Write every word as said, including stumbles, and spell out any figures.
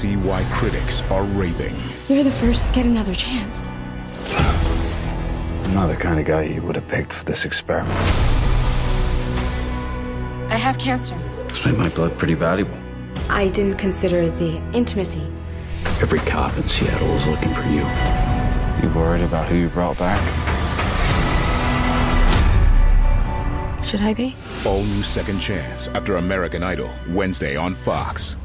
see why critics are raving. You're the first to get another chance. I'm not the kind of guy you would have picked for this experiment. I have cancer. This made my blood pretty valuable. I didn't consider the intimacy. Every cop in Seattle is looking for you. You worried about who you brought back? Should I be? All new Second Chance after American Idol, Wednesday on Fox.